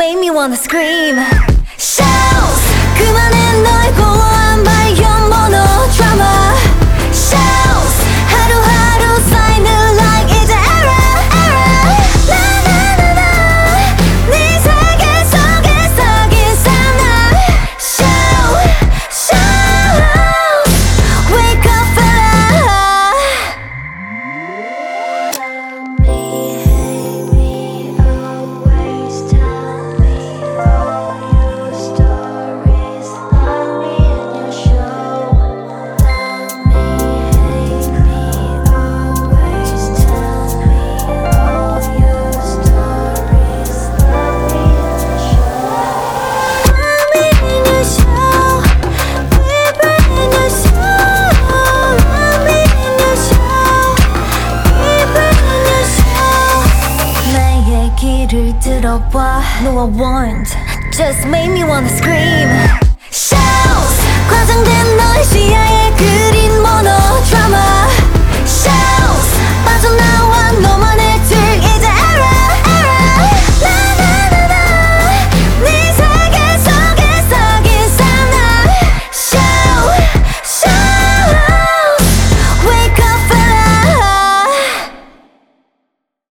made me wanna scream. Shout 그만해 너의 고어한 발견 모노 드라마. Shout 하루하루 쌓이는 like 이제 error 나나나나 네 세계 속에서 기사나. Shout wake up fella. Tell me, hate me, always tell me all your stories. Love me in your show. Love me, hate me, always tell me all your stories. Love me in your show. Love me in your show. Deeper in your show. Love me in your show. Deeper in your show. 내 얘기를 들어봐. No, I won't. Just made me wanna scream. Shout 과장된 너의 시야에 그린 모노 드라마.